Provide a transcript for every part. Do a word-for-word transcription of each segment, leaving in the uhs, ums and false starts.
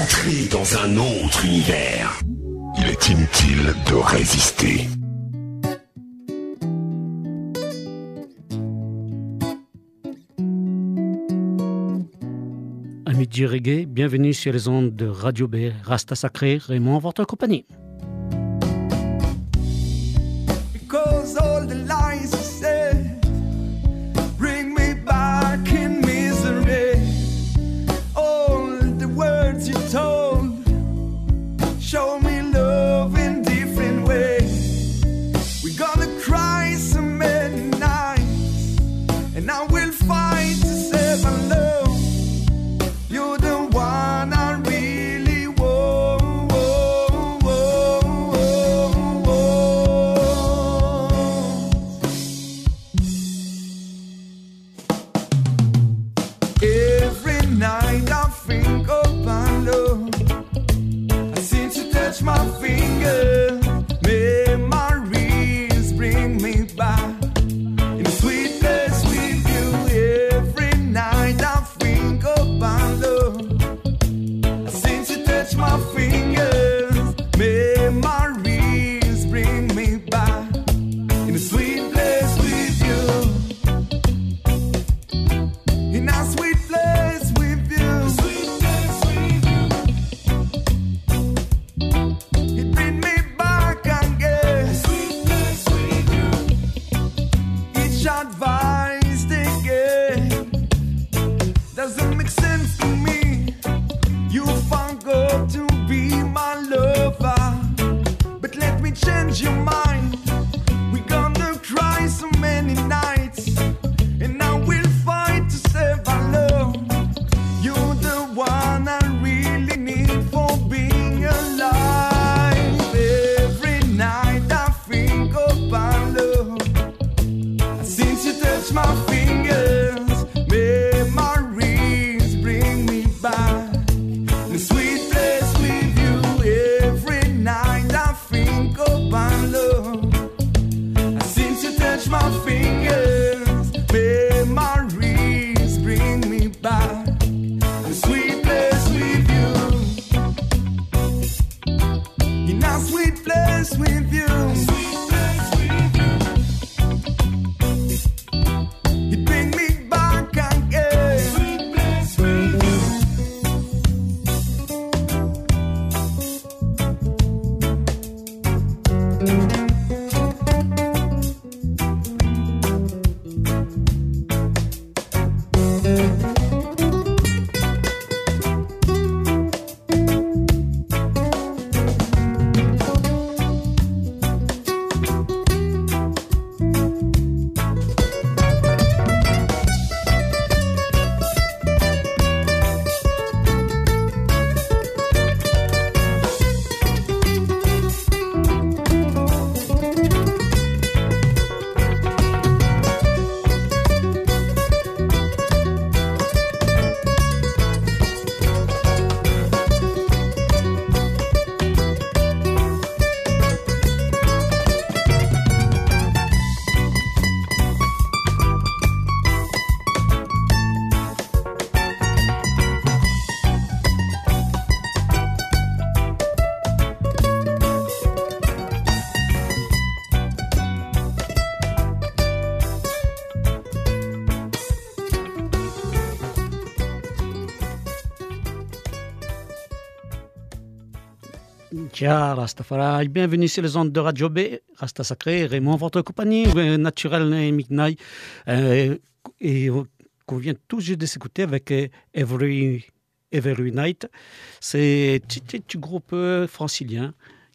Entrez dans un autre univers. Il est inutile de résister. Amis du reggae, bienvenue sur les ondes de Radio B, Rasta Sacré, Raymond, votre compagnie. Because all the lies you said bring me back in misery. All the words you told show me love in different ways. We're gonna cry so many nights, and I will fight to save our love. You're the one I really want. Every night I think of our love. I seem to touch my finger. Memories bring me back in a sweet place with you. Every night I think of our love. I seem to touch my fingers. Memories bring me back in a sweet place with you. In a sweet place with you. Sweet place with you. It bring me back again. Sweet place with you. Each advised again. Doesn't make sense to me. You forgot to be my lover, but let me change your mind. We're gonna cry so many nights, and I will fight to save our love. You're the one I really need for being alive. Every night I think of our love. I seem to touch my fingers. Memories bring me back in a sweet place with you. Every night I think of our love. I seem to touch my fingers. Memories bring me back in a sweet place with you. In a sweet place with you. Sweet place with you. It bring me back again. Sweet place with you. Tcha, Rastafari, bienvenue sur les ondes de Radio B, Rasta Sacré, Raymond, votre compagnie, euh, naturelle et Midnight, euh, et euh, qu'on vient tout juste de s'écouter avec euh, Every, Every Night. C'est un petit, petit groupe euh, francilien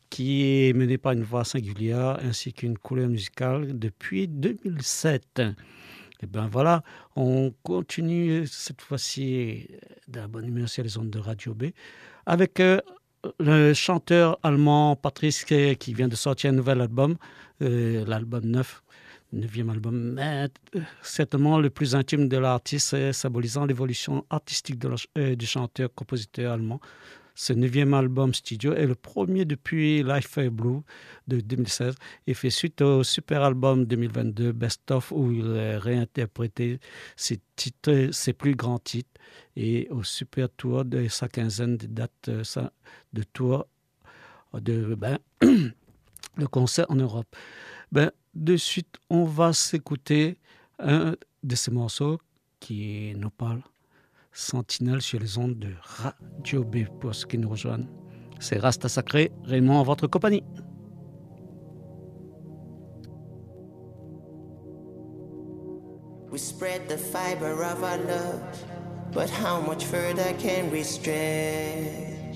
qui est mené par une voix singulière ainsi qu'une couleur musicale depuis deux mille sept. Et bien voilà, on continue cette fois-ci de la bonne humeur sur les ondes de Radio B avec euh, le chanteur allemand Patrice qui vient de sortir un nouvel album, euh, l'album neuf, neuvième album, mais euh, certainement le plus intime de l'artiste, euh, symbolisant l'évolution artistique de la, euh, du chanteur-compositeur allemand. Ce neuvième album studio est le premier depuis Life is Blue de deux mille seize et fait suite au super album deux mille vingt-deux Best Of où il a réinterprété ses, titres, ses plus grands titres et au super tour de sa quinzaine de dates de tour de, ben, de concert en Europe. Ben, de suite, on va s'écouter un de ces morceaux qui nous parle Sentinelle sur les ondes de Radio B pour ceux qui nous rejoignent. C'est Rasta Sacré, Raymond en votre compagnie. We spread the fiber of our love, but how much further can we stretch?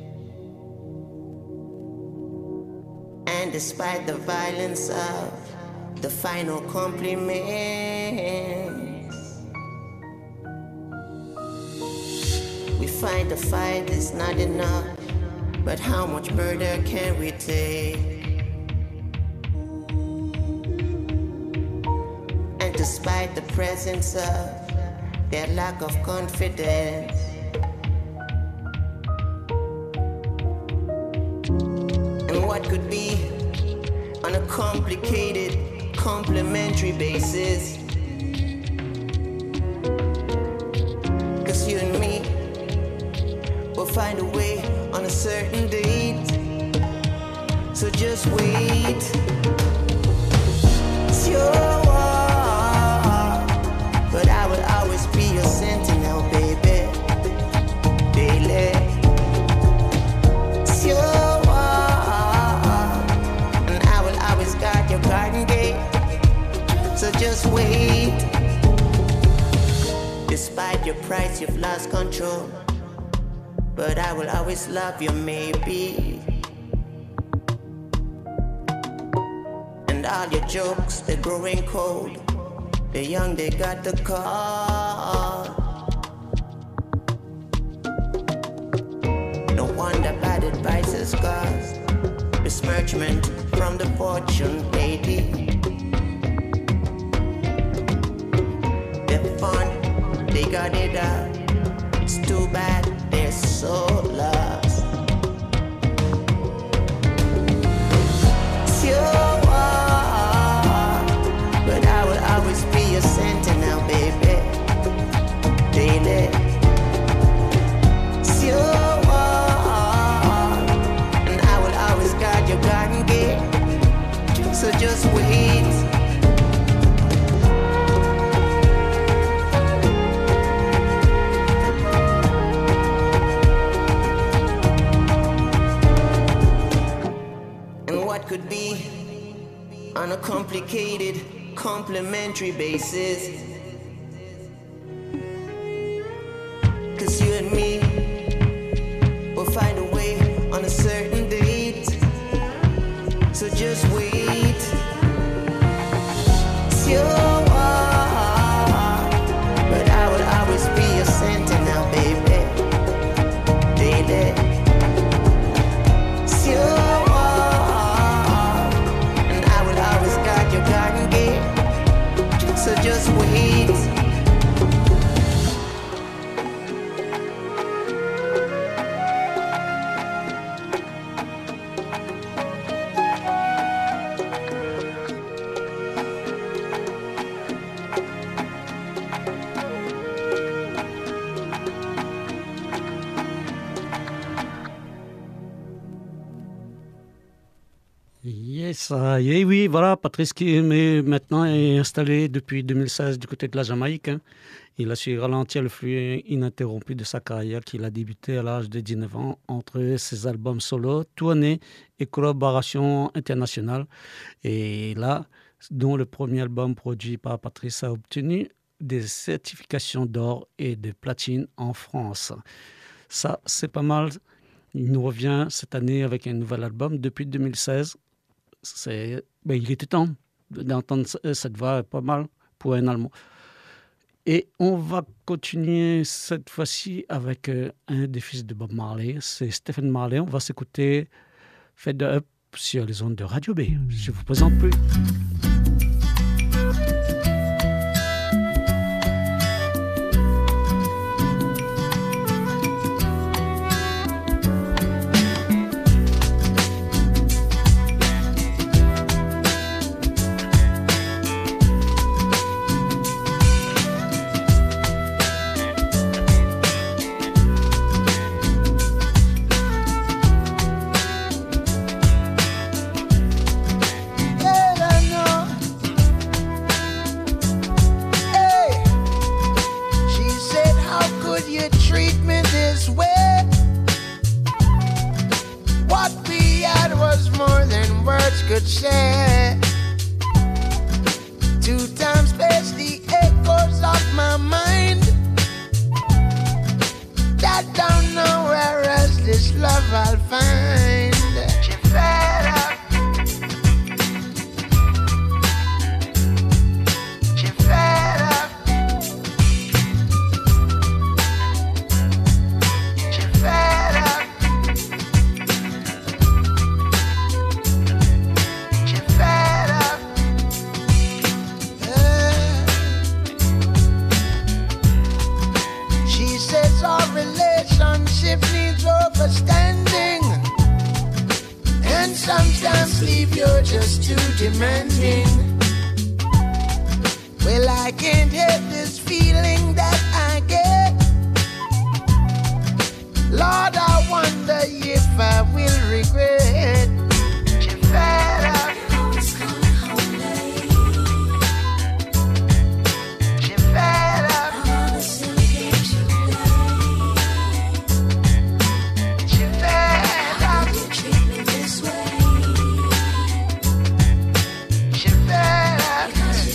And despite the violence of the final compliments, we find the fight is not enough, but how much further can we take? And despite the presence of their lack of confidence, and what could be on a complicated, complementary basis, 'cause you and me will find a way on a certain date. So just wait. It's your war, but I will always be your sentinel, baby. Daily. It's your war, and I will always guard your garden gate. So just wait. Despite your price, you've lost control, but I will always love you, maybe. And all your jokes, they're growing cold. The young, they got the call. No wonder bad advices cause besmirchment from the fortune lady. They're fun, they got it out. It's too bad they're so lost. It's your war, but I will always be your sentinel, baby. Daily. It's your war, and I will always guard your garden gate. So just wait. Could be on a complicated, complementary basis. 'Cause you and me will find a way on a certain date. So just wait. It's your war, but I will always be your sentinel, baby. Daily. It's your so just wait. Yes, uh, et oui, voilà, Patrice qui est maintenant est installé depuis deux mille seize du côté de la Jamaïque. Hein. Il a su ralentir le flux ininterrompu de sa carrière qu'il a débuté à l'âge de dix-neuf ans entre ses albums solo, tournées et collaborations internationales. Et là, dont le premier album produit par Patrice a obtenu des certifications d'or et de platine en France. Ça, c'est pas mal. Il nous revient cette année avec un nouvel album depuis deux mille seize. C'est, ben, il était temps d'entendre cette voix pas mal pour un Allemand. Et on va continuer cette fois-ci avec euh, un des fils de Bob Marley, c'est Stephen Marley. On va s'écouter Fed Up sur les ondes de Radio B. Je vous présente plus. treat me this way? What we had was more than words could say. Two times space, the echoes of my mind. That down nowhere else this love I'll find. She fed up. She fed up. She fed up. She fed up. Uh, she says our relationship needs overstanding, and sometimes leave you just too demanding. Well, I can't help this feeling that I get. Lord, I wonder if I will regret. She fed up. She fed up. She fed up. She fed up.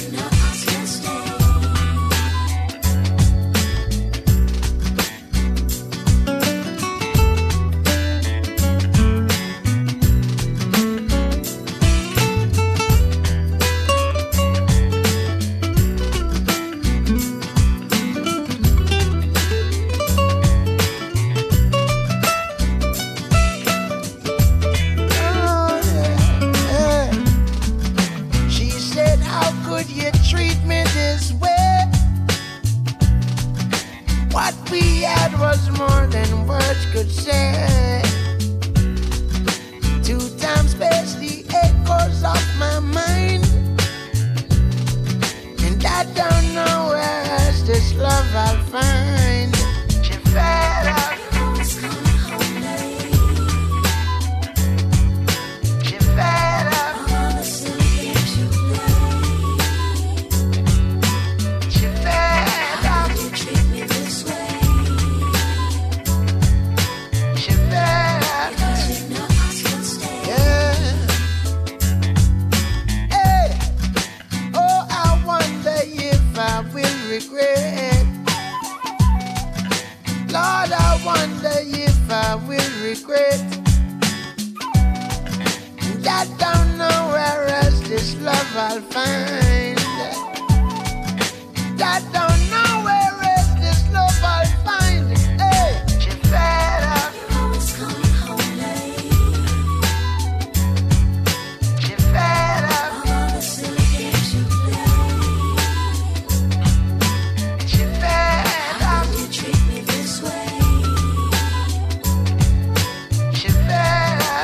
Oh, yeah, yeah. She said, how could you treat me this way? What we had was more than words could say. Two times space, the echoes of my mind. And I don't know where else this love I'll find. She fed up. She fed up. She fed up. She fed up. Yeah. Hey. Oh, I wonder if I will regret. Lord, I wonder if I will regret. I don't know where else this love I'll find. I don't know where else this love I'll find. Hey, she fed up. She fed up. She fed up. She fed up.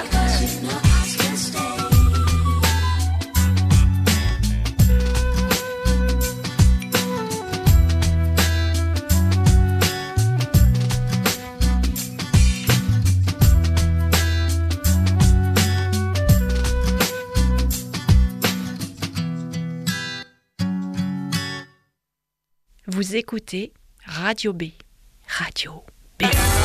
Vous écoutez Radio B. Radio B.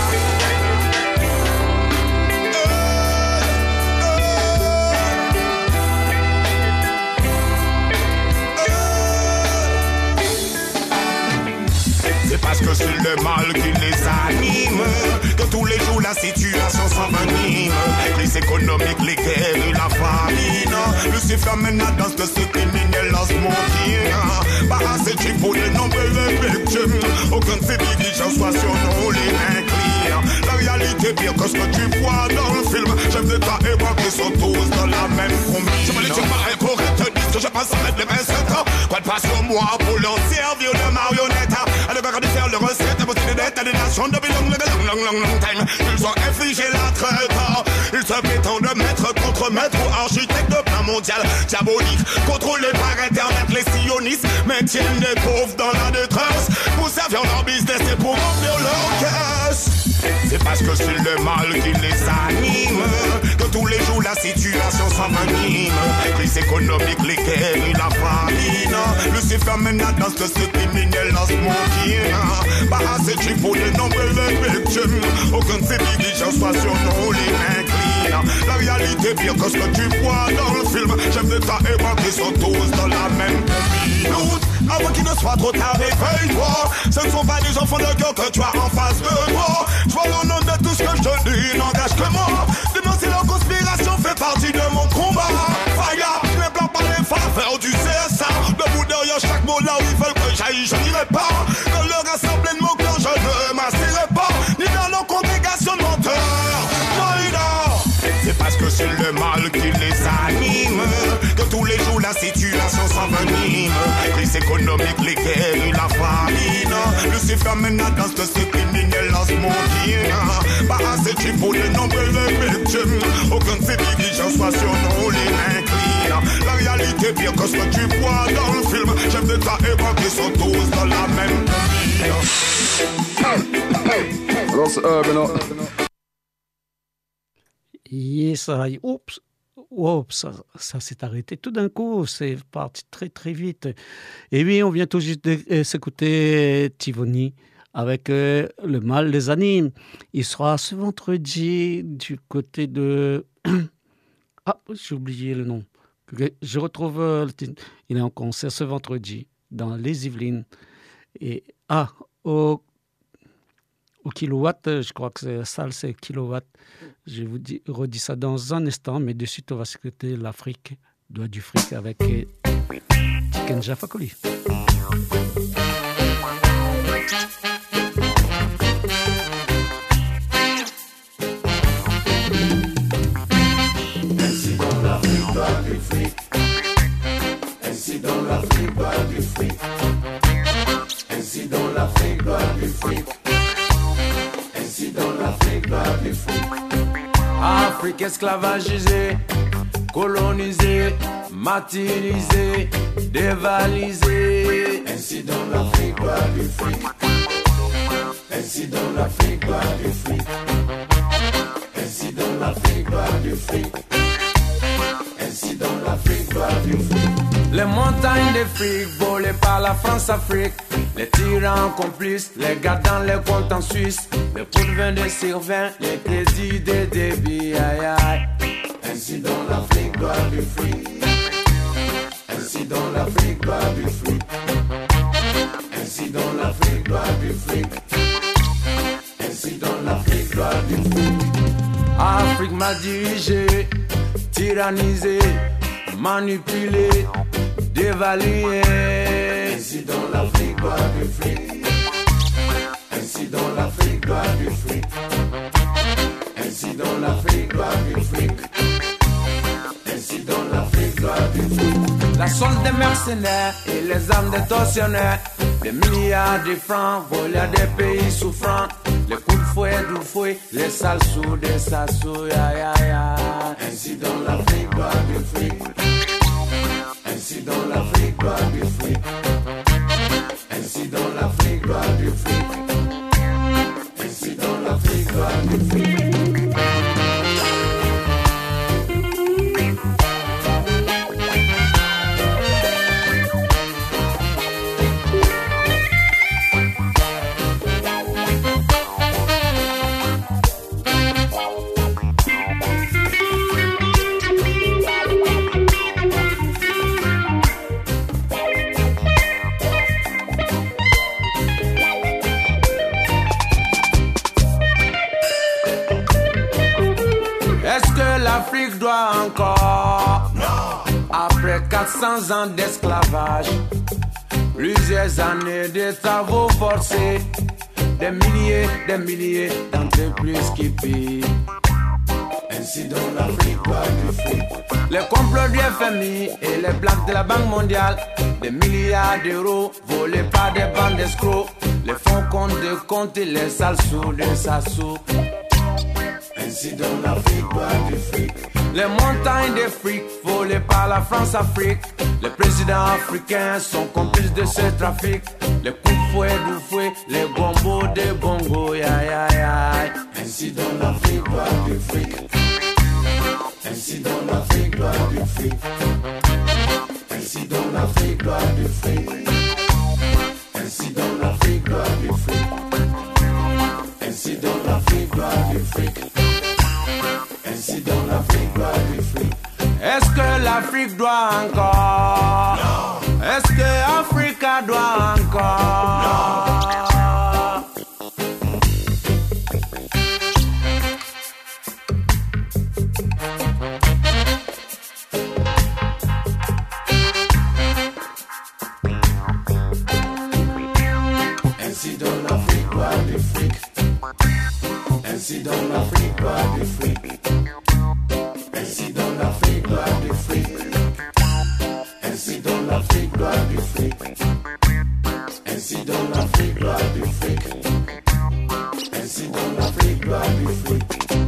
C'est parce que c'est le mal qui les anime que tous les jours la situation s'envenime. Crise économique, les guerres et la famine. Lucifer mène la danse de ceux qui minent l'osmodien. Parasite pour les nombreuses victimes. Aucune civilisation soit sur nous les inclines. La réalité est pire que ce que tu vois dans le film. Chef d'État et roi qui sont tous dans la même combine. Je me dis que ma incorrecte te dis que je pense à mettre les mains sur toi. Quoi de passe sur moi pour leur servir de marionnette. Elle va de faire le recette, parce que les dettes à des nations depuis long, long, long, long, long time. Ils ont infligé la traite. Ils se prétendent de maître contre maître ou architecte de plan mondial diabolique. Contrôlés par internet, les sionistes maintiennent les pauvres dans la détresse. Pour servir leur business et pour remplir leur caisse. C'est parce que c'est le mal qui les anime que tous les jours la situation s'envenime. Crise économique, les guerres et la famine. Le Lucifer menace de ce criminel en smoking. Bah assez cheap pour les nombreuses victimes. Aucune civilisation soit sur nous les incline. La réalité pire que ce que tu vois dans le film. Chef d'État et banquiers sont tous dans la même cabine. Avant qu'il ne soit trop tard, réveille-toi. Ce ne sont pas des enfants de cœur que tu as en face de toi. Je vois au nom de tout ce que je te dis, n'engage que moi. Dis-moi si la conspiration fait partie de mon combat. Fire, je ne pleure pas les faveurs du C S A. Debout derrière chaque mot là où ils veulent que j'aille, je n'irai pas. Dans le rassemblement quand je ne m'assirai pas. Ni dans leur congrégation de menteurs. C'est parce que c'est le mal qui les anime que tous les jours la situation s'envenime. Crise économique, les guerres et la famine. Lucifer menace de ce criminel en smoking. Pas assez cheap pour les nombreuses victimes. Aucune civilisation soit sur nous les incline. La réalité pire que ce que tu vois dans le film. Chef d'État et banquiers sont tous dans la même cabine. Ross Urban. Yes, I, oups, oups, ça, ça s'est arrêté tout d'un coup, c'est parti très très vite. Et oui, on vient tout juste de euh, s'écouter Tivoni avec euh, Le Mal des Animes. Il sera ce vendredi du côté de... Ah, j'ai oublié le nom. Je retrouve... Euh, il est en concert ce vendredi dans les Yvelines. Et, ah, au... Au kilowatt, je crois que c'est la salle, c'est kilowatt. Je vous dis, redis ça dans un instant, mais de suite, on va s'écouter l'Afrique, doigt du fric avec Tikenja Fakoli. Ainsi dans l'Afrique, doigt du fric. Ainsi dans l'Afrique, doigt du fric. Ainsi dans l'Afrique, doigt du fric. Ainsi dans l'Afrique, doit du fric. Afrique esclavagisée, colonisée, martyrisée, dévalisée. Ainsi dans l'Afrique, doit du fric. Ainsi dans l'Afrique, doit du fric. Ainsi dans l'Afrique, doit du fric. Ainsi dans l'Afrique, doit du fric. Les montagnes de fric volées par la France-Afrique. Les tyrans complices, les gars dans les comptes en Suisse. Les pots de vin des Sylvains, les crédits des débits, aïe aïe. Ainsi dans l'Afrique, doit du fric. Ainsi dans l'Afrique, doit du fric. Ainsi dans l'Afrique, doit du fric. Ainsi dans l'Afrique, doit du fric. Afrique mal dirigée, tyrannisée, manipulée, dévaluée. Ainsi dans l'Afrique, doit du fric. Ainsi dans l'Afrique, doit du fric. Ainsi dans l'Afrique, doit du fric. Ainsi dans l'Afrique, doit du fric. La solde des mercenaires et les armes des tortionnaires. Des milliards de francs volés à des pays souffrants. Les coups de fouet, du fouet, les sales sous des sassous, aïe aïe aïe. Ainsi dans l'Afrique, doit du fric. Ainsi dans l'Afrique, doit du fric. Ainsi dans l'Afrique, doit du fric. Ainsi dans l'Afrique, doit du fric. L'Afrique doit encore, non. Après quatre cents ans d'esclavage, plusieurs années de travaux forcés, des milliers, des milliers d'entreprises qui pillent. Ainsi dans l'Afrique doit du fric. Les complots du F M I et les blagues de la Banque mondiale, des milliards d'euros volés par des bandes d'escrocs, les fonds compte de compte et les sales sous de sassous. Ainsi dans l'Afrique, doit du fric. Les montagnes de fric volées par la France-Afrique. Les présidents africains sont complices de ce trafic. Les coups de fouet, du fouet, les gombos des bongos, aïe aïe aïe. Ainsi dans l'Afrique, doit du fric. Ainsi dans l'Afrique, doit du fric. Ainsi dans l'Afrique, doit du fric. dans l'Afrique doit l'Afrique. Ainsi dans l'Afrique doit l'Afrique. Est-ce que l'Afrique doit encore? Non. Est-ce que Africa doit encore? Non. Ainsi dans l'Afrique doit l'Afrique. Ainsi dans l'Afrique doit l'Afrique. Ainsi dans l'Afrique doit l'Afrique. Ainsi dans l'Afrique doit l'Afrique. Ainsi dans l'Afrique doit l'Afrique. Ainsi dans l'Afrique doit l'Afrique.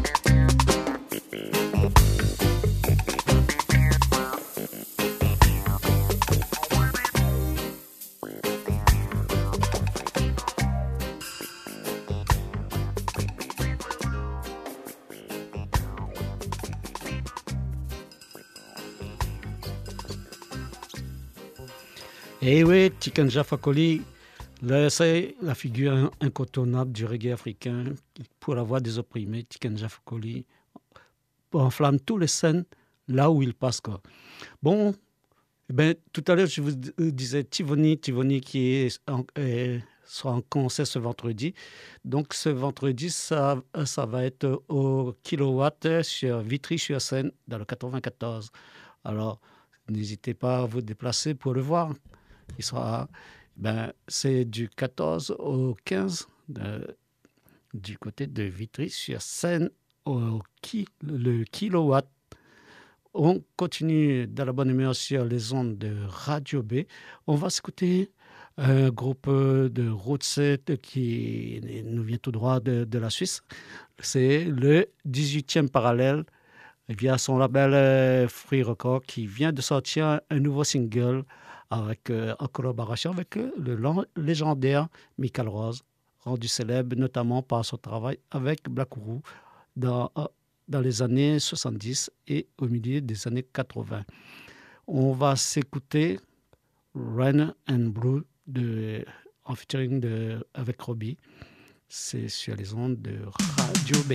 Et oui, Tiken Jah Fakoly, c'est la figure incontournable du reggae africain pour la voix des opprimés. Tiken Jah Fakoly enflamme tous les scènes là où il passe. Quoi. Bon, eh ben, tout à l'heure, je vous disais Tivoni, Tivoni qui est en, est, sera en concert ce vendredi. Donc, ce vendredi, ça, ça va être au Kilowatt sur Vitry-sur-Seine, dans le quatre-vingt-quatorze. Alors, n'hésitez pas à vous déplacer pour le voir. Il sera, ben, c'est du quatorze au quinze de, du côté de Vitry-sur-Seine au ki, le Kilowatt. On continue dans la bonne humeur sur les ondes de Radio B. On va s'écouter un groupe de Route sept qui nous vient tout droit de, de la Suisse. C'est le dix-huitième parallèle via son label Free Record qui vient de sortir un nouveau single avec, euh, en collaboration avec euh, le légendaire Michael Rose, rendu célèbre notamment par son travail avec Black Uhuru dans, euh, dans les années soixante-dix et au milieu des années quatre-vingts. On va s'écouter Rain and Blue de, en featuring de, avec Robbie. C'est sur les ondes de Radio B.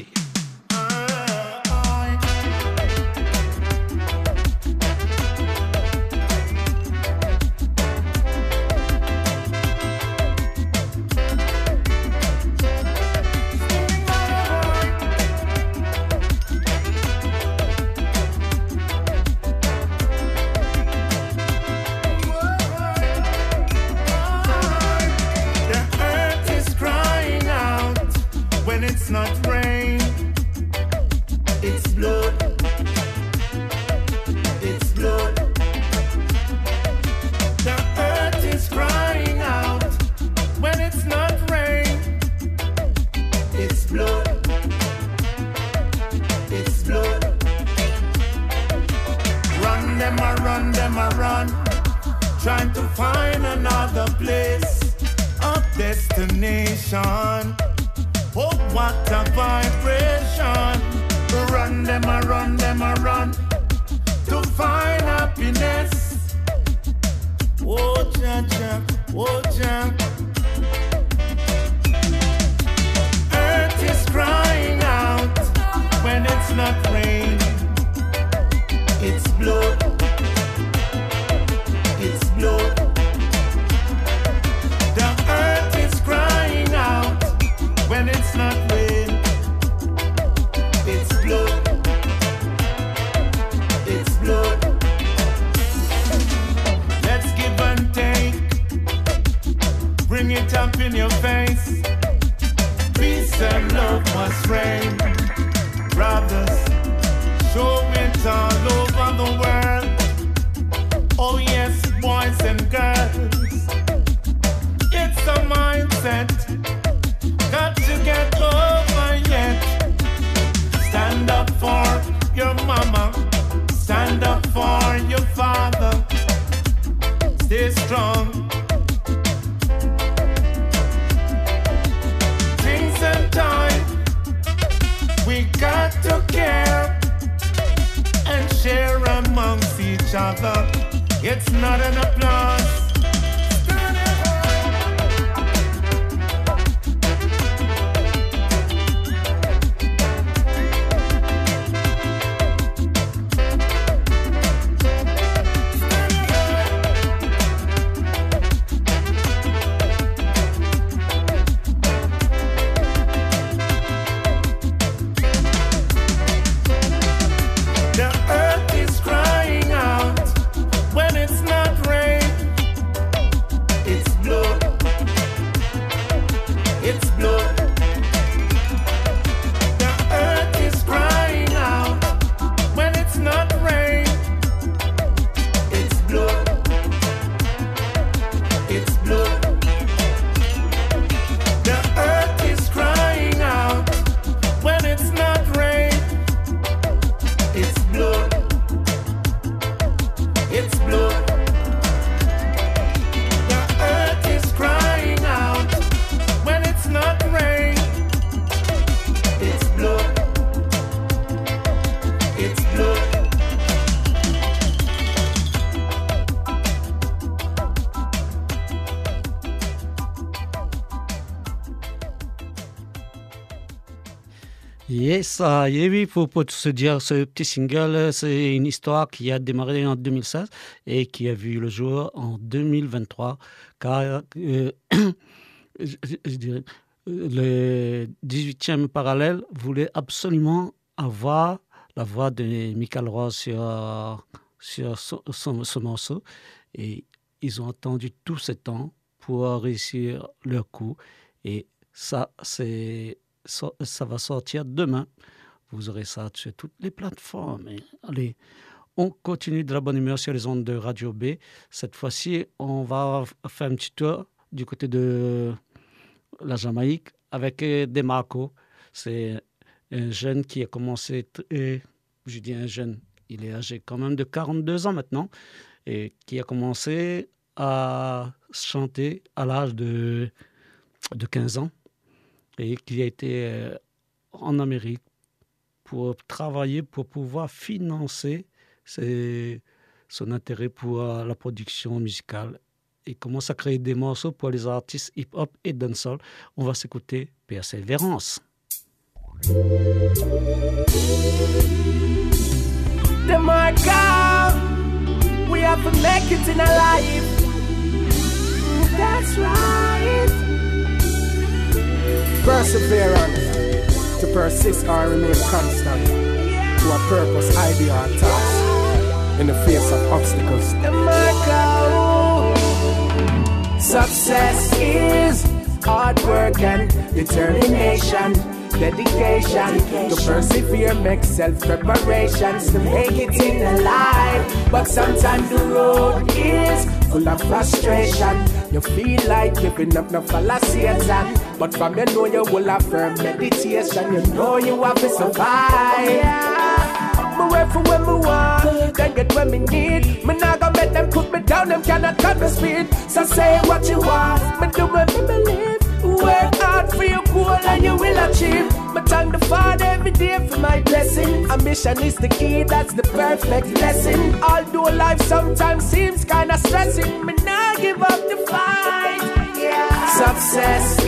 It's not rain, it's blood, it's blood. The earth is crying out when it's not rain, it's blood, it's blood. Run them a run them a run, trying to find another place of destination. Oh, what a vibration. Run them a run them a run to find happiness. Oh, Jah, Jah, oh, Jah. Earth is crying out when it's not rain. It's blood. It's blood. The earth is crying out when it's not rain, it's blood, it's blood. Let's give and take, bring it up in your face. Peace and love must reign. Brothers, show it all over the world. Oh yes, boys and girls, it's a mindset. Got to get over yet. Stand up for your mama. Stand up for your father. Stay strong. Things and time. We got to care and share amongst each other. It's not an applause. Yes, uh, et oui, il faut, faut se dire, ce petit single, c'est une histoire qui a démarré en deux mille seize et qui a vu le jour en deux mille vingt-trois, car euh, je, je dirais, le dix-huitième parallèle voulait absolument avoir la voix de Michael Ross sur, sur ce, ce, ce morceau, et ils ont attendu tout ce temps pour réussir leur coup, et ça, c'est... Ça, ça va sortir demain. Vous aurez ça sur toutes les plateformes. Et allez, on continue de la bonne humeur sur les ondes de Radio B. Cette fois-ci, on va faire un petit tour du côté de la Jamaïque avec Demarco. C'est un jeune qui a commencé, et je dis un jeune, il est âgé quand même de quarante-deux ans maintenant, et qui a commencé à chanter à l'âge de, de quinze ans. Et qui a été euh, en Amérique pour travailler, pour pouvoir financer ses, son intérêt pour euh, la production musicale. Et commence à créer des morceaux pour les artistes hip-hop et dancehall. On va s'écouter Persévérance. Demarco, we have to make it in our life. That's right. Perseverance, to persist or remain constant to a purpose, idea, or task in the face of obstacles. Success is hard work and determination, dedication to persevere, make self-preparations to make it in the life. But sometimes the road is full of frustration. You feel like giving up, no follow Satan. But from you know you will have firm meditation. You know you have to survive. Yeah. Me work for when me want, then get when me need. Me not gonna make them put me down, them cannot cut me speed. So say what you want, me do what me believe. Work hard for your goal and you will achieve. Me thank the Father every day for my blessing. Ambition is the key, that's the perfect lesson. Although life sometimes seems kinda stressing, me not give up the fight. Yeah. Success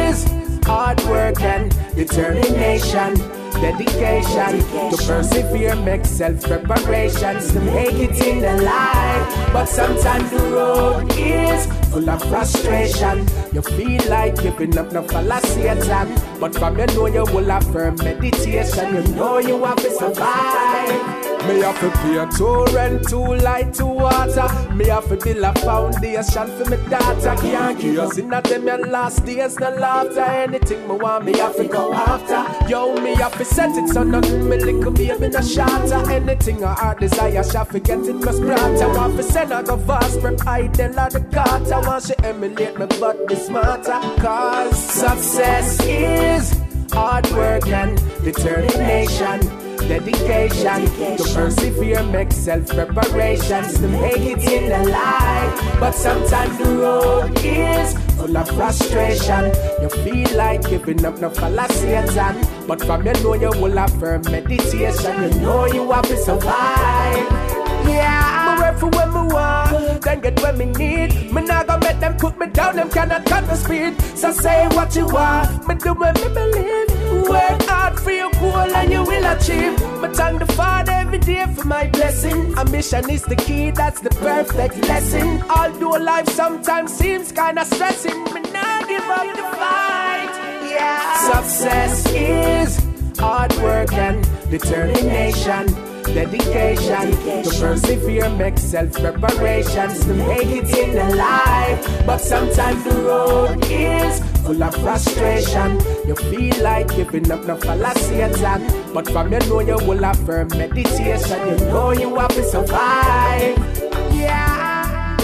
is hard work and determination, dedication to persevere, make self-preparations to make it in the life. But sometimes the road is full of frustration. You feel like giving up, no follow Satan. But from you know you will have firm meditation. You know you have to survive. Me have to pay a tour rent, too light to water. Me have to build a foundation for me daughter. Can't give us in a them your last days, no laughter. Anything me want, me have to go after. Yo, me have to set it so nothing me little baby no shatter. Anything I heart desire, shall forget it must brighter. Want to send her go fast, prep idle or the carter. Want she emulate me but be smarter. Cause success is hard work and determination, dedication to persevere, make self-preparations to make it in the life. But sometimes the road is full of frustration. You feel like giving up, no follow Satan. But from you know you will have firm meditation. You know you have to survive. Yeah, me work for when me want, then get when me need. Me not gonna make them put me down, them cannot cut the speed. So say what you want, me do what me believe. Work hard for your goal and you will achieve. Me thank the Father every day for my blessing. Ambition is the key, that's the perfect lesson. Although life sometimes seems kinda stressing, me not give up the fight. Yeah. Success is hard work and determination, dedication to persevere, make self-preparations to make it in the life. But sometimes the road is full of frustration. You feel like giving up, no follow Satan. But from you know you will have firm meditation. You know you have to survive. Yeah.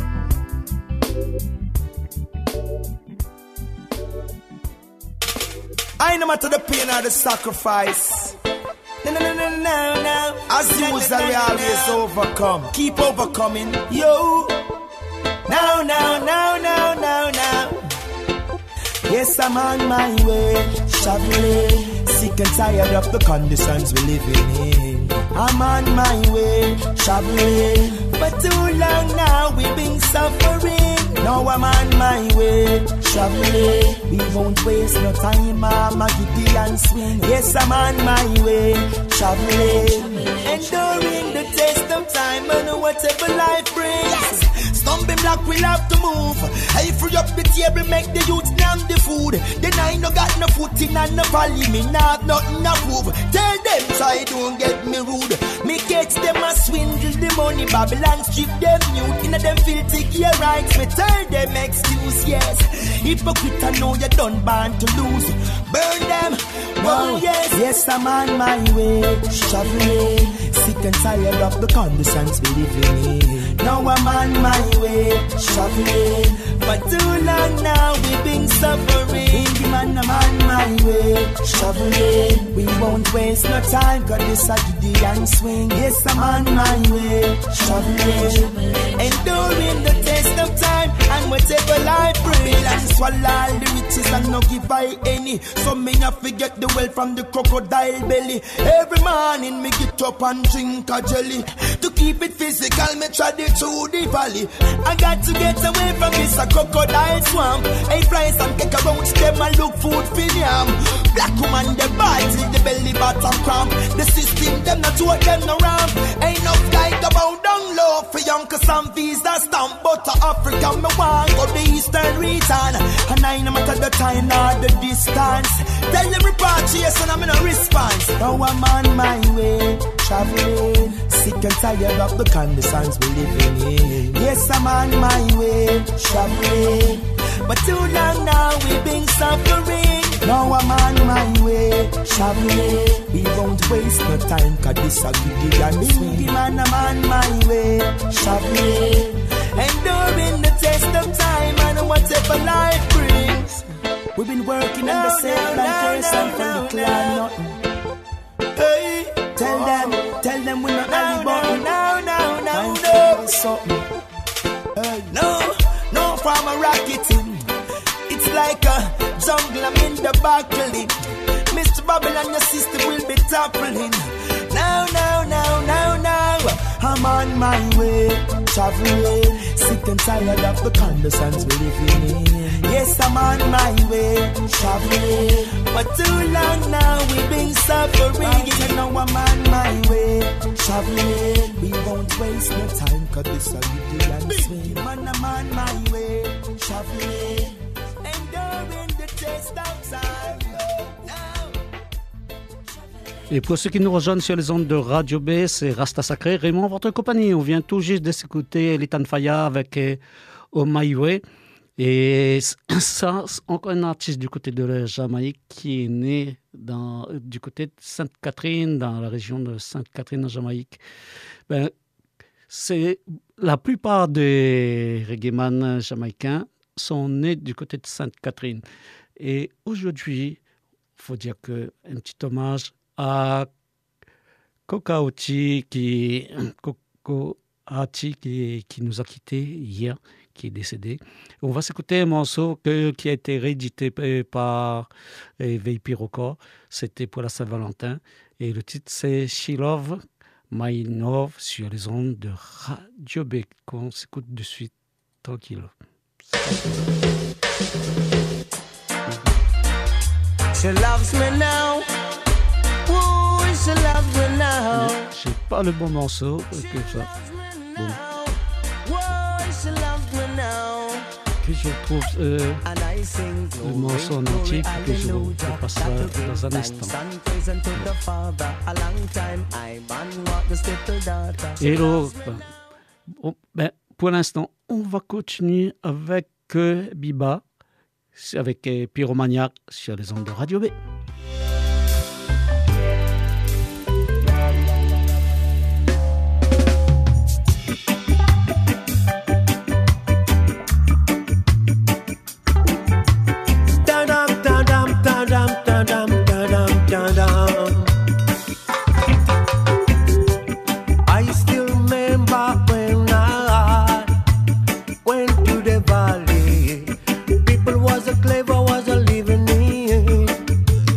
I no matter the pain or the sacrifice. No, no, no, no, no, no. As usual, we always overcome. Keep overcoming, yo. No, no, no, no, no, no. Yes, I'm on my way, traveling. Sick and tired of the conditions we're living in. I'm on my way, traveling. For too long now we've been suffering. Now I'm on my way, traveling. We won't waste no time, Mama Giddy and swing. Yes, I'm on my way, traveling. Enduring the test of time and whatever life brings. Stumbling block, we'll have to move. I free up the table, make the youth name the food. Then I no got no footing and no valley, me not nothing to prove. Tell them try, don't get me rude. Me catch them a swindle the money, Babylon strip them mute. In a them filthy gear rights, me tell them excuse, yes. Hypocrite, I know you done born to lose. Burn them, oh yes. Yes, I'm on my way, traveling. Sick and tired of the conditions we live in. Now I'm on my way, traveling. For too long now we've been suffering. Man, I'm on my way, traveling. We won't waste no time, cause this a giddy and swing. Yes, I'm on my way, traveling. Enduring the test of time and whatever life brings. And swallow all the riches and not give by any. So me not forget the wealth from the crocodile belly. Every morning me get up and drink a jelly. To keep it physical, me try it through the valley. I got to get away from this a crocodile swamp. Hey, flies and kick around them and look food for them. Black woman, they bite till the belly bottom cramp. The system, them not what them no ramp. Ain't no guy go bow down low for young cause some visa stamp. But to Africa, me want go the eastern region. And I no matter the time nor the distance. Tell them report chase and I'm in a response. Now I'm on my way, traveling. Sick and tired of the conditions we living in. Yes, I'm on my way, traveling. But too long now we've been suffering. Now I'm on my way, traveling. We won't waste no time, cause this a giddy and swing. Man, I'm on my way, traveling. Enduring the test of time and whatever life brings. We've been working no, on the same no, plantation no, no, from no, the clan, no. Nothing. Hey, tell oh. them, tell them we're not no, no, no, no, no, no, something. Hey, no, no farmer rocketing. It's like a jungle, I'm in the buckling. Mister Babylon, your sister will be toppling. Now, now, now, now, now, I'm on my way, traveling. Sick and tired of the conditions we living in. Yes, I'm on my way, traveling. But too long now we've been suffering. Right, and now I'm on my way, traveling. We won't waste no time, cause this is a giddy and swing. Man, I'm on my way, traveling. Enduring the test outside. Et pour ceux qui nous rejoignent sur les ondes de Radio B, c'est Rasta Sacré, Raymond, votre compagnie. On vient tout juste de s'écouter Litan Faya avec euh, Oh My Way. Et ça, c'est encore un artiste du côté de la Jamaïque qui est né dans, du côté de Sainte-Catherine, dans la région de Sainte-Catherine en Jamaïque. Ben, c'est, la plupart des reggaeman jamaïcains sont nés du côté de Sainte-Catherine. Et aujourd'hui, il faut dire que un petit hommage à Coca-Oti qui, Coca-Oti qui, qui nous a quittés hier, qui est décédé. On va s'écouter un morceau que, qui a été réédité par V I P Records. C'était pour la Saint-Valentin. Et le titre, c'est She Love, My Love sur les ondes de Radio B. Qu'on s'écoute de suite, tranquille. She loves me now. Ooh, she loves me now. J'ai pas le bon morceau que ça. Bon. Que je trouve euh, le morceau en entier que je vous passerai dans un instant. Hello. Bon, ben, pour l'instant, on va continuer avec euh, Biba, avec euh, Pyromaniac sur les ondes de Radio B. I still remember when I went to the valley. People was a clever, was a living in.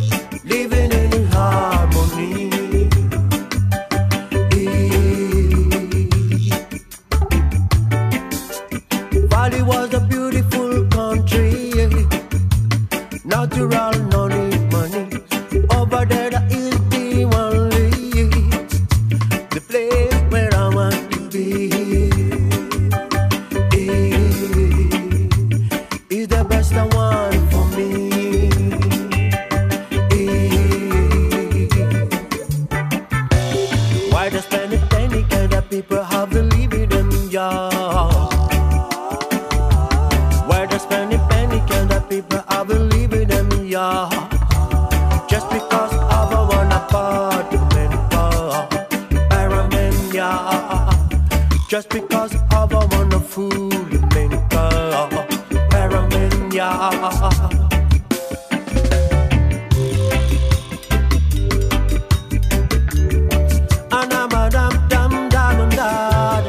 because of a wonderful mental paramania. And I'm a dam dam dam dam.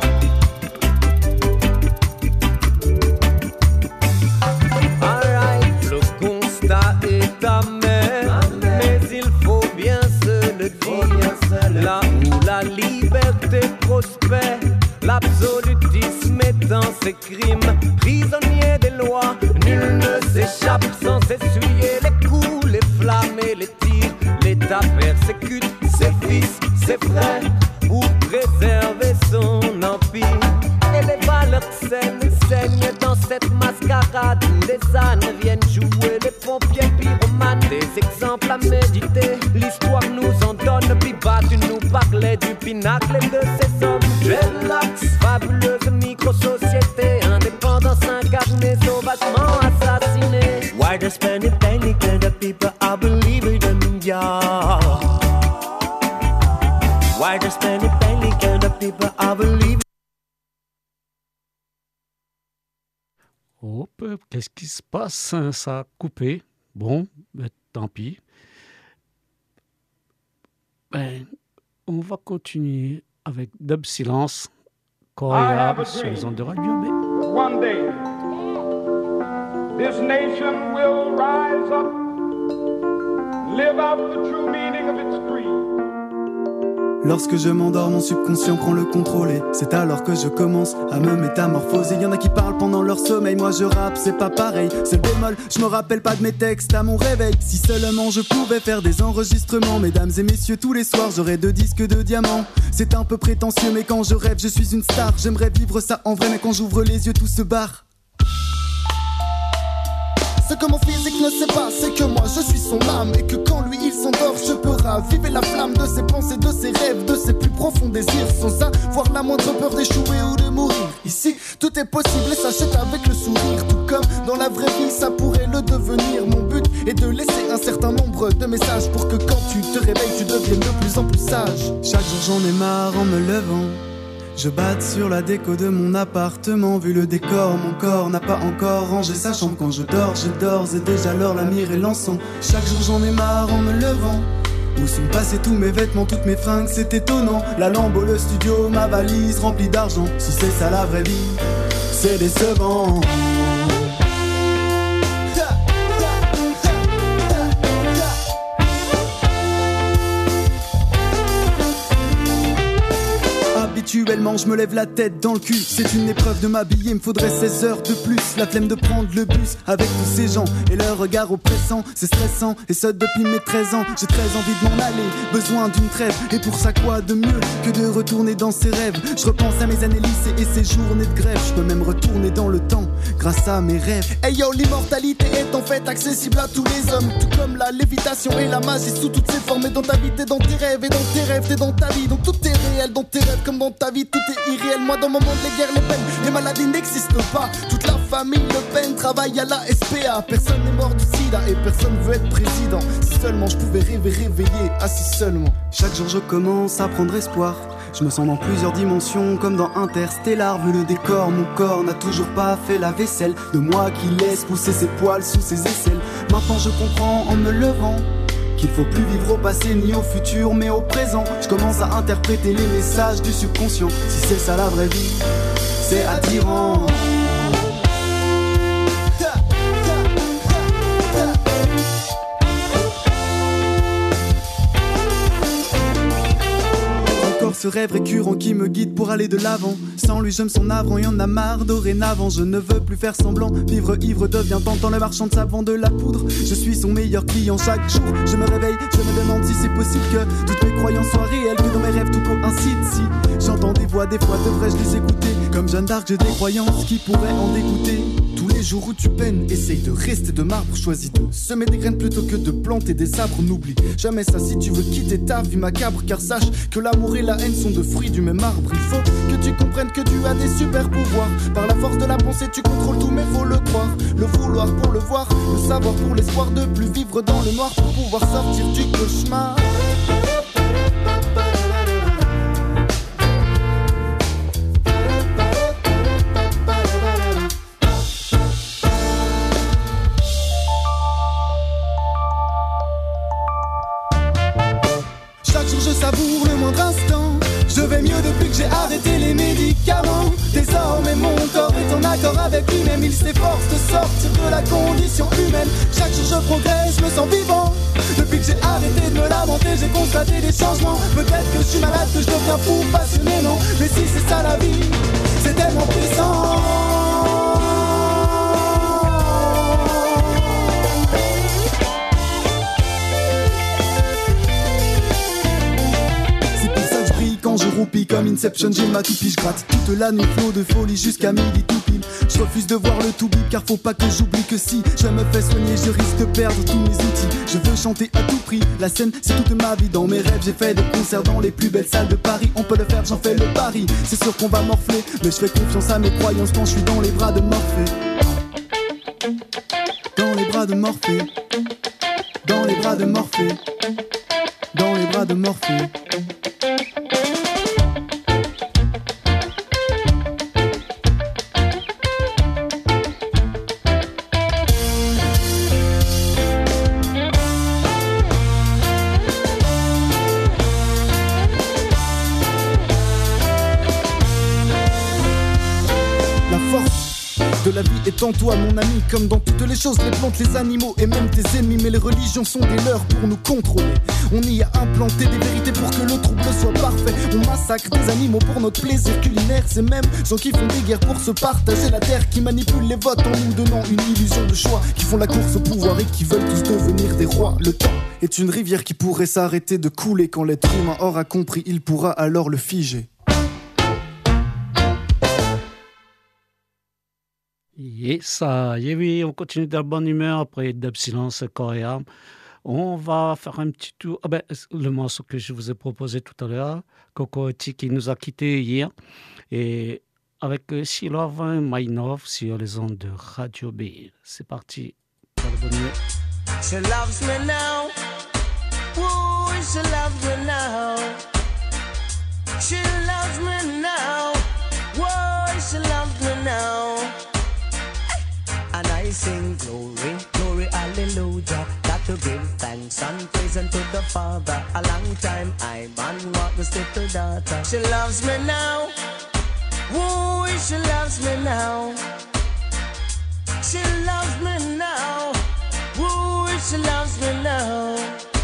Alright, le constat est amer, mais il faut bien se le dire. Là où la liberté prospère, l'absolutisme est dans ses crimes. Prisonnier des lois, nul ne s'échappe sans essuyer les coups, les flammes et les tirs. L'État persécute ses fils, ses frères, pour préserver son empire. Et les valeurs saines saignent dans cette mascarade où les ânes viennent jouer les pompiers pyromanes. Des exemples à méditer, l'histoire nous en donne. Biba, tu nous parlais du pinacle et de ces hommes. Dreadlocks, fabuleuse micro-société, indépendance incarnée, sauvagement assassinée. Why they spend it panic and the people I believe in them, yeah. Why they spend it panic and the people I believe. Hop, qu'est-ce qui se passe? Ça a coupé. Bon, ben, tant pis. Ben, on va continuer avec Dub Silence, Correa sur les ondes de Radio B. One day, this nation will rise up, live out the true meaning of its creed. Lorsque je m'endors, mon subconscient prend le contrôle et c'est alors que je commence à me métamorphoser. Y'en a qui parlent pendant leur sommeil, moi je rappe, c'est pas pareil. C'est le bémol, je me rappelle pas de mes textes à mon réveil. Si seulement je pouvais faire des enregistrements, mesdames et messieurs, tous les soirs j'aurais deux disques de diamants. C'est un peu prétentieux mais quand je rêve, je suis une star. J'aimerais vivre ça en vrai mais quand j'ouvre les yeux, tout se barre. Ce que mon physique ne sait pas, c'est que moi je suis son âme. Et que quand lui il s'endort, je peux raviver la flamme de ses pensées, de ses rêves, de ses plus profonds désirs. Sans avoir la moindre peur d'échouer ou de mourir. Ici, tout est possible et s'achète avec le sourire. Tout comme dans la vraie vie, ça pourrait le devenir. Mon but est de laisser un certain nombre de messages pour que quand tu te réveilles, tu deviennes de plus en plus sage. Chaque jour j'en ai marre en me levant. Je batte sur la déco de mon appartement. Vu le décor, mon corps n'a pas encore rangé sa chambre. Quand je dors, j'ai d'ores et déjà l'or, la mire et l'encens. Chaque jour j'en ai marre en me levant. Où sont passés tous mes vêtements, toutes mes fringues, c'est étonnant. La lambeau, le studio, ma valise remplie d'argent. Si c'est ça la vraie vie, c'est décevant. Habituellement je me lève la tête dans le cul. C'est une épreuve de m'habiller, me faudrait seize heures de plus. La flemme de prendre le bus avec tous ces gens et leur regard oppressant, c'est stressant. Et ça depuis mes treize ans, j'ai très envie de m'en aller. Besoin d'une trêve, et pour ça quoi de mieux que de retourner dans ses rêves. Je repense à mes années lycée et ces journées de grève. Je peux même retourner dans le temps grâce à mes rêves. Hey yo, l'immortalité est en fait accessible à tous les hommes. Tout comme la lévitation et la magie sous toutes ses formes. Et dans ta vie t'es dans tes rêves, et dans tes rêves t'es dans ta vie. Donc tout est réel dans tes rêves comme dans ta vie, tout est irréel. Moi dans mon monde les guerres, les peines, les maladies n'existent pas. Toute la famille Le Pen travaille à la S P A. Personne n'est mort du sida et personne veut être président. Si seulement je pouvais rêver, réveiller, assis seulement. Chaque jour je commence à prendre espoir. Je me sens dans plusieurs dimensions comme dans Interstellar. Vu le décor, mon corps n'a toujours pas fait la vaisselle. De moi qui laisse pousser ses poils sous ses aisselles. Maintenant je comprends en me levant qu'il faut plus vivre au passé ni au futur mais au présent. Je commence à interpréter les messages du subconscient. Si c'est ça la vraie vie, c'est attirant. Ce rêve récurrent qui me guide pour aller de l'avant. Sans lui je me sens navrant, y'en a marre dorénavant. Je ne veux plus faire semblant, vivre ivre devient tentant. Le marchand de savon de la poudre, je suis son meilleur client. Chaque jour je me réveille, je me demande si c'est possible que toutes mes croyances soient réelles, que dans mes rêves tout coïncide. Si j'entends des voix, des fois devrais-je les écouter. Comme Jeanne d'Arc j'ai des croyances qui pourraient en dégoûter. Tous les jours où tu peines, essaye de rester de marbre. Choisis de semer des graines plutôt que de planter des arbres. N'oublie jamais ça si tu veux quitter ta vie macabre. Car sache que l'amour et la haine sont de fruits du même arbre. Il faut que tu comprennes que tu as des super pouvoirs. Par la force de la pensée tu contrôles tout mais faut le croire. Le vouloir pour le voir, le savoir pour l'espoir de plus vivre dans le noir pour pouvoir sortir du cauchemar. je savoure le moindre instant. Je vais mieux depuis que j'ai arrêté les médicaments. Désormais mon corps est en accord avec lui-même. Il s'efforce de sortir de la condition humaine. Chaque jour je progresse, je me sens vivant. Depuis que j'ai arrêté de me lamenter, j'ai constaté des changements. Peut-être que je suis malade, que je deviens fou, passionné, non. Mais si c'est ça la vie, c'est tellement puissant. Je roupis comme Inception, j'ai ma toupie, je gratte toute la nuit, flot de folie jusqu'à midi tout pile. Je refuse de voir le tout bip car faut pas que j'oublie que si je me fais soigner, je risque de perdre tous mes outils. Je veux chanter à tout prix, la scène c'est toute ma vie. Dans mes rêves j'ai fait des concerts dans les plus belles salles de Paris. On peut le faire, j'en fais le pari. C'est sûr qu'on va morfler, mais je fais confiance à mes croyances quand je suis dans les bras de Morphée. Dans les bras de Morphée. Dans les bras de Morphée. Dans les bras de Morphée. De la vie est en toi mon ami, comme dans toutes les choses, les plantes, les animaux et même tes ennemis. Mais les religions sont des leurs pour nous contrôler. On y a implanté des vérités pour que le trouble soit parfait. On massacre des animaux pour notre plaisir culinaire. Ces mêmes gens qui font des guerres pour se partager la terre, qui manipulent les votes en nous donnant une illusion de choix, qui font la course au pouvoir et qui veulent tous devenir des rois. Le temps est une rivière qui pourrait s'arrêter de couler. Quand l'être humain aura compris, il pourra alors le figer. Et ça, et oui, on continue de la bonne humeur après Dub Silence coréen. On va faire un petit tour. Ah ben, le morceau que je vous ai proposé tout à l'heure, Coco Oti qui nous a quittés hier, et avec She Love My Love sur les ondes de Radio B. C'est parti. Pour la bonne humeur. She loves me now. Ooh, she loves me now. She loves me now. Whoa, she loves me now. And I sing glory, glory, hallelujah. Got to give thanks and praise unto the Father. A long time I man walk this little daughter. She loves me now. Ooh, she loves me now. She loves me now. Ooh, she loves me now.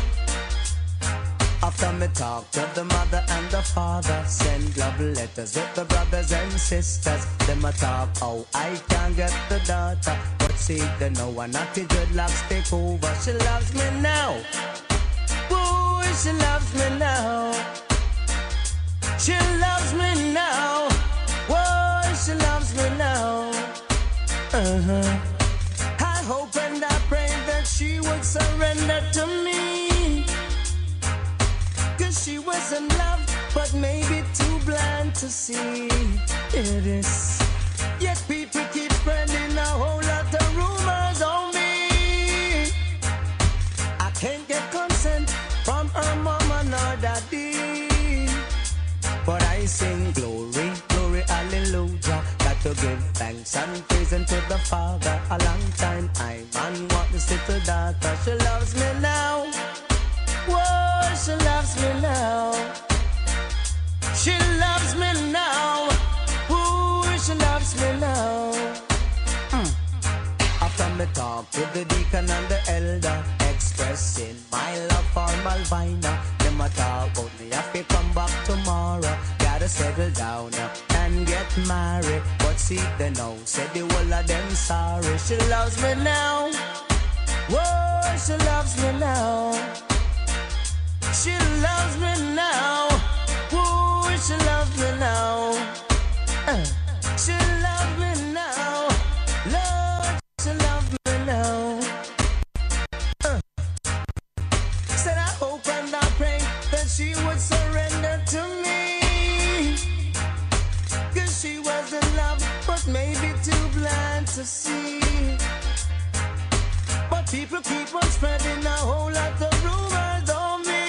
After me talk to the mother and the father, send love letters with the brothers and sisters. Them a talk how I can get the daughter, but see they know one not the dreadlocks take over. She loves me now. Ooh, she loves me now. She loves me now. Whoa, she loves me now. Uh-huh. I hope and I pray that she would surrender to me. Cause she was in love, but maybe too blind to see it is. Yet people keep spreading a whole lot of rumors on me. I can't get consent from her mama nor daddy, but I sing glory, glory, hallelujah. Got to give thanks and praise unto the Father. A long time I man want this little daughter. She loves me now. Whoa, she loves me now. She loves me now. Ooh, she loves me now. Mm. After me talk with the deacon and the elder, expressing my love for Malvina. Them a talk about me, I feel come back tomorrow. Gotta settle down and get married. But see they know, said the whole of them sorry. She loves me now. Whoa, she loves me now. She loves me now. Ooh, she loves me now. Uh, she loves me now. Lord, she loves me now. Uh, said I hope and I pray that she would surrender to me. Cause she was in love, but maybe too blind to see. But people keep on spreading a whole lot of rumors on me.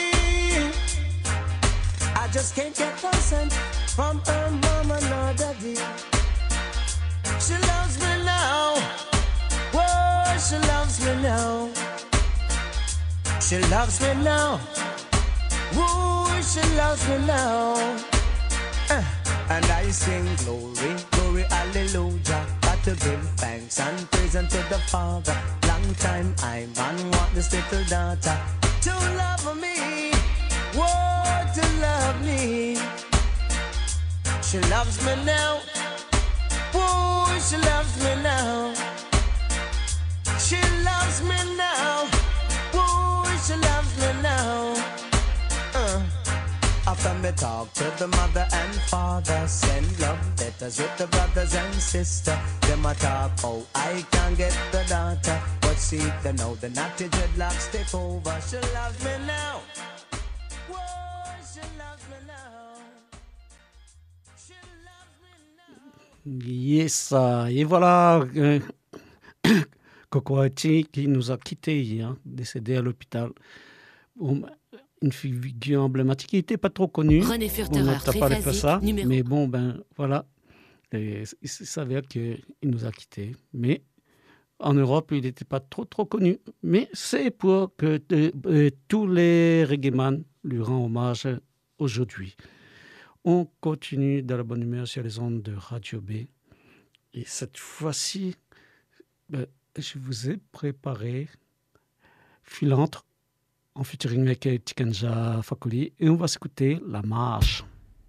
I just can't get consent from her mama nor daddy. She loves me now. Whoa, she loves me now. She loves me now. Whoa, she loves me now. Uh, and I sing glory, glory, hallelujah. Got to give thanks and praise unto the Father. Long time I man want this little daughter to love me, whoa, to love me. She loves me now, whoa, she loves me now. She loves me now, whoa, she loves me now. Uh. After me talk to the mother and father, send love letters with the brothers and sisters. Them a talk, oh, I can't get the daughter. But see, they know the naughty dreadlocks take over. She loves me now. Whoa, she loves me now. She loves me now. Yes, et voilà euh, Coco Haiti qui nous a quittés hier, décédé à l'hôpital. Bon, une figure emblématique qui n'était pas trop connue. René Furterer, on n'a pas parlé de ça, numéro. mais bon, ben voilà. Et il s'avère qu'il nous a quittés. Mais en Europe, il n'était pas trop, trop connu. Mais c'est pour que de, euh, tous les reggaeman lui rendent hommage aujourd'hui. On continue dans la bonne humeur sur les ondes de Radio B. Et cette fois-ci, ben, je vous ai préparé Philantre en featuring avec Tikenja Fakoli. Et on va s'écouter La Marche.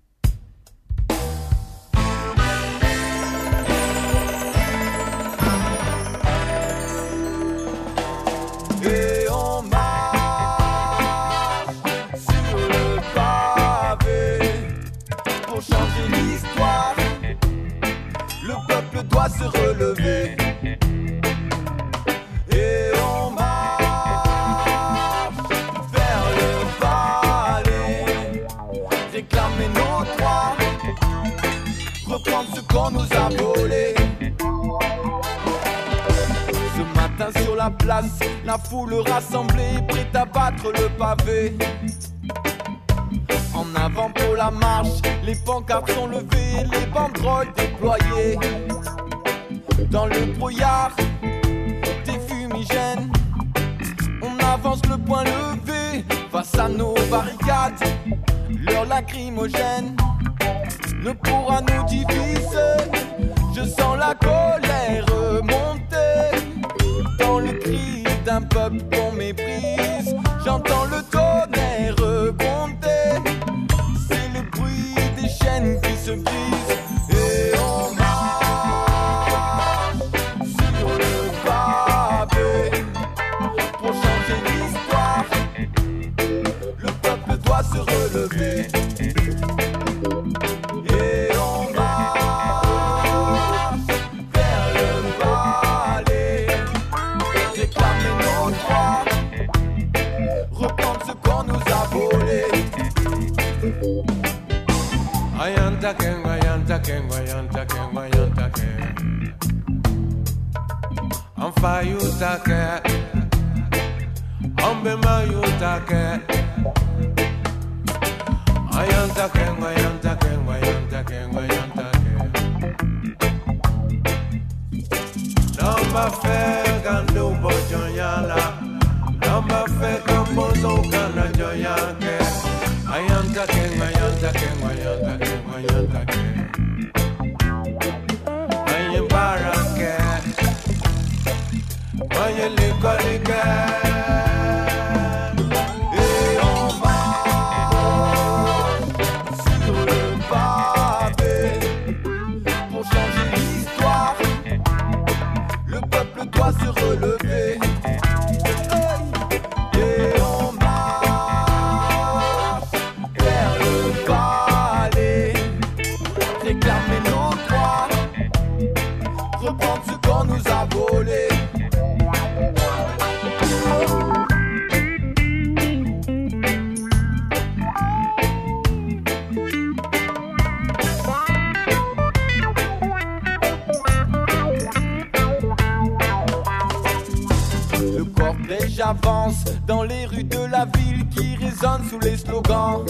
Et on marche sur le pavé pour changer l'histoire. Le peuple doit se relever. Et on marche vers le palais, réclamer nos droits, reprendre ce qu'on nous a volé. Ce matin sur la place, la foule rassemblée, prête à battre le pavé. En avant pour la marche, les pancartes sont levées, les banderoles déployées. Dans le brouillard, des fumigènes, on avance le poing levé face à nos barricades. Leur lacrymogène ne pourra nous diviser. Je sens la colère monter dans le cri d'un peuple qu'on méprise. J'entends le tonnerre gronder, c'est le bruit des chaînes qui se brisent. Et on marche sur le pavé pour changer l'histoire. Le peuple doit se relever. Et on marche vers le palais, réclamer nos droits, reprendre ce qu'on nous a volé. Ayanta ken, ayanta ken, ayanta ken, ayanta ken. Amfa yuta ke, ambema yuta ke. Ayanta ken, ayanta ken, ayanta ken, ayanta ken. Namba fe gando bojon yala, namba fe kambozo kana joyanke. Ayanta ken, ayanta ken, ayanta ken, ayanta ken. Ayen barake, ayen likolike. Et on marche sur le pavé pour changer l'histoire. Le peuple doit se relever. Et on marche vers le palais, réclamer nos droits, reprendre ce qu'on nous a volé. Le cortège avance dans les rues de la ville qui résonnent sous les slogans.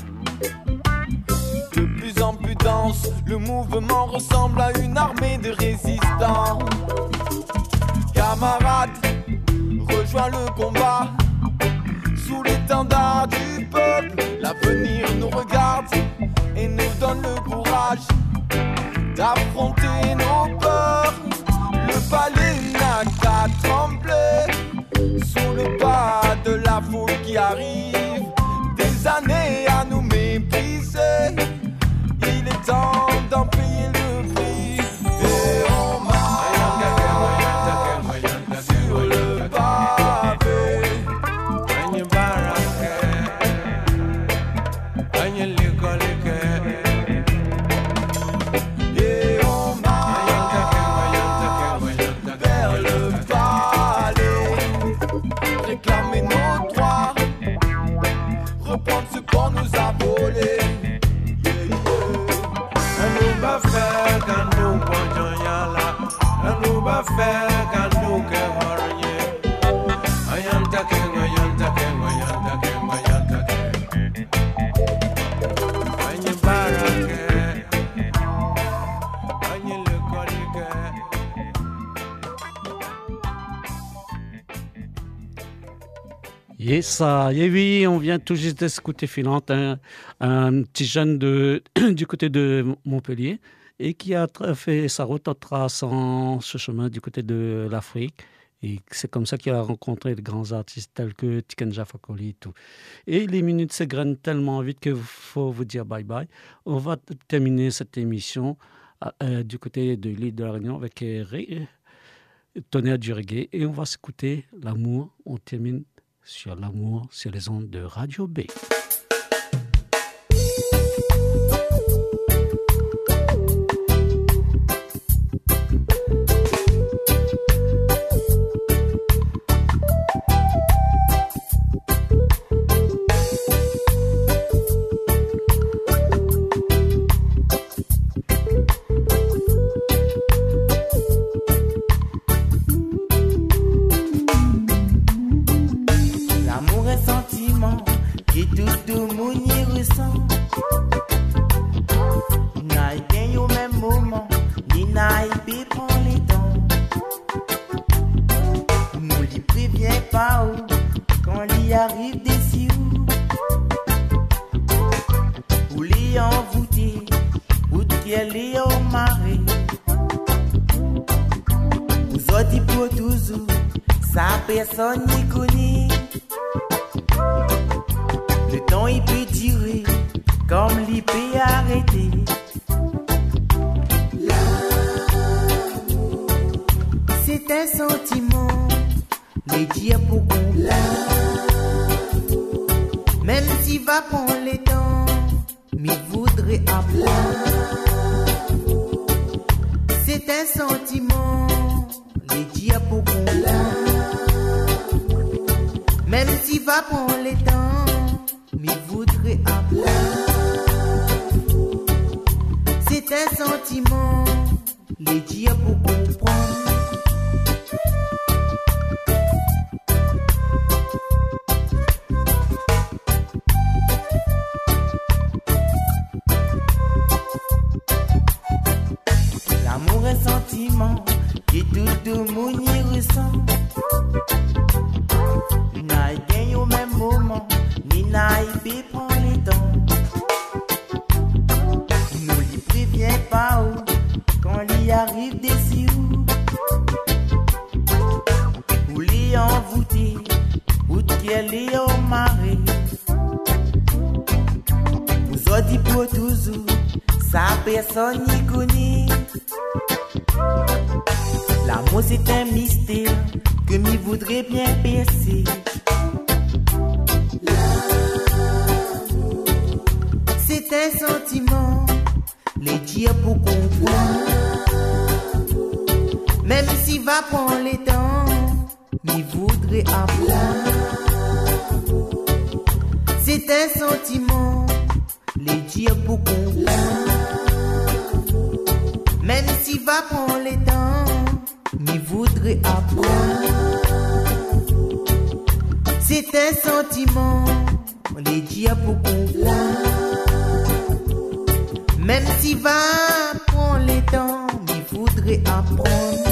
De plus en plus dense, le mouvement ressemble à une armée de résistants. Camarades, rejoins le combat. Sous l'étendard du peuple, l'avenir des années à nous mépriser. Il est temps d'en payer le prix. Et on marche sur le pavé. Et on marche vers le palais. Réclamer nos droits, reprendre ce qu'on nous a volé. nous va faire quand nous pointons yala, nous va faire quand nous querorions. Ayant taquin, ayant taquin, ayant taquin, ayant taquin. Aïe barake, aïe le colique. Et ça, et oui, on vient tout juste d'écouter Filante, un, un petit jeune de, du côté de Montpellier et qui a tra- fait sa route en traçant ce chemin du côté de l'Afrique. Et c'est comme ça qu'il a rencontré de grands artistes tels que Tiken Jah Fakoly et tout. Et les minutes s'égrènent tellement vite qu'il faut vous dire bye bye. On va t- terminer cette émission euh, du côté de l'île de la Réunion avec euh, Ré- Tonnerre du reggae. Et on va s'écouter L'amour. On termine sur l'amour sur les ondes de Radio B. L'amour est sentiment que tout le monde y ressent. N'a gagné au même moment, ni n'a pas prend les temps. Nous lui prévient pas où, quand il arrive des sioux. Ou lui envoûté, ou qu'elle est au marais. Vous autres pour toujours, sa personne n'y connaît. Le temps il peut durer comme il peut arrêter. L'amour, c'est un sentiment, les dire pour qu'on l'amour, même s'il va prendre le temps, mais voudrait apprendre. C'est un sentiment, les dire pour qu'on l'amour, même s'il va prendre le temps, mais voudrait apprendre. C'est un sentiment, les dire pour comprendre. L'amour est sentiment que tout le monde y ressent. N'a gagné au même moment, ni n'a pas prend les temps. Nous lui prévient pas où, quand il arrive des sioux. Ou lui envoûté, ou qu'elle est au marais. Vous autres dit pour toujours, sa personne n'y connaît. L'amour c'est un mystère que m'y voudrait bien percer. L'amour, c'est un sentiment, les dire pour comprendre. Même s'il va prendre le temps, m'y voudrait apprendre. C'est un sentiment, les dire pour comprendre. Même s'il va prendre le temps, m'y voudrait apprendre. C'est un sentiment, les dire pour comprendre. Même s'il va prendre le temps, m'y voudrait apprendre.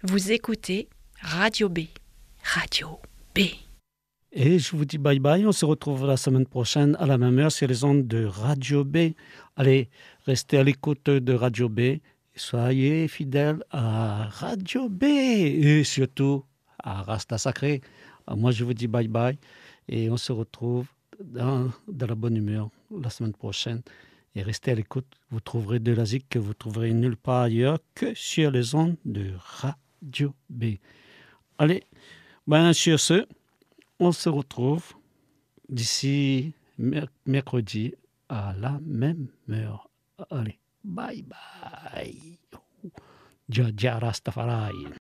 Vous écoutez Radio B. Radio B. Et je vous dis bye bye. On se retrouve la semaine prochaine à la même heure sur les ondes de Radio B. Allez, restez à l'écoute de Radio B. Soyez fidèles à Radio B et surtout à Rasta Sacré. Moi, je vous dis bye bye et on se retrouve dans, dans la bonne humeur la semaine prochaine. Et restez à l'écoute. Vous trouverez de la zik que vous trouverez nulle part ailleurs que sur les ondes de Radio B. Allez, ben sur ce, on se retrouve d'ici mercredi à la même heure. Allez, bye bye. Jah Jah Rastafari.